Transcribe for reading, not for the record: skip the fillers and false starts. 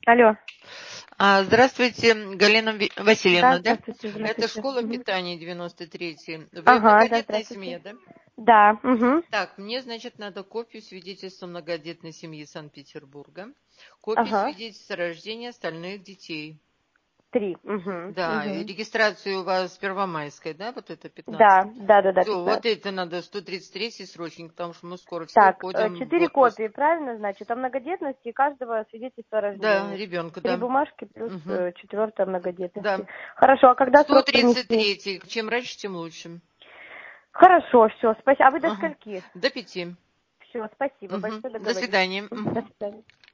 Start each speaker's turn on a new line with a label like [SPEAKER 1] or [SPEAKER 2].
[SPEAKER 1] Алло.
[SPEAKER 2] Здравствуйте, Галина
[SPEAKER 1] Да,
[SPEAKER 2] Васильевна, да?
[SPEAKER 1] здравствуйте,
[SPEAKER 2] Это
[SPEAKER 1] здравствуйте.
[SPEAKER 2] школа
[SPEAKER 1] Мгм.
[SPEAKER 2] питания 93-й. Вы в
[SPEAKER 1] Ага, да,
[SPEAKER 2] многодетной
[SPEAKER 1] здравствуйте.
[SPEAKER 2] семье, да?
[SPEAKER 1] Да, угу.
[SPEAKER 2] Так, мне, значит, надо копию свидетельства многодетной семьи Санкт-Петербурга, копию
[SPEAKER 1] Ага,
[SPEAKER 2] свидетельства о рождении остальных детей.
[SPEAKER 1] 3. Угу,
[SPEAKER 2] Да, и
[SPEAKER 1] угу.
[SPEAKER 2] регистрацию у вас Первомайская, да, вот это 15.
[SPEAKER 1] Да, да, да, да,
[SPEAKER 2] Все, вот
[SPEAKER 1] 15.
[SPEAKER 2] это надо 133-й срочник, потому что мы скоро все
[SPEAKER 1] Так,
[SPEAKER 2] уходим в
[SPEAKER 1] 4
[SPEAKER 2] отпуск.
[SPEAKER 1] копии, правильно, значит, о многодетности и каждого свидетельства о
[SPEAKER 2] Да,
[SPEAKER 1] рождении.
[SPEAKER 2] ребенка,
[SPEAKER 1] 3
[SPEAKER 2] да.
[SPEAKER 1] бумажки плюс
[SPEAKER 2] Угу.
[SPEAKER 1] четвертая о
[SPEAKER 2] Да.
[SPEAKER 1] многодетности. Хорошо, а когда срок принести?
[SPEAKER 2] 133-й, чем раньше, тем лучше.
[SPEAKER 1] Хорошо, все, спасибо. А вы до
[SPEAKER 2] Ага.
[SPEAKER 1] скольки?
[SPEAKER 2] До 5.
[SPEAKER 1] Все, спасибо
[SPEAKER 2] Мгм.
[SPEAKER 1] большое,
[SPEAKER 2] До
[SPEAKER 1] договорились.
[SPEAKER 2] свидания.
[SPEAKER 1] Мгм, до
[SPEAKER 2] Мгм.
[SPEAKER 1] свидания.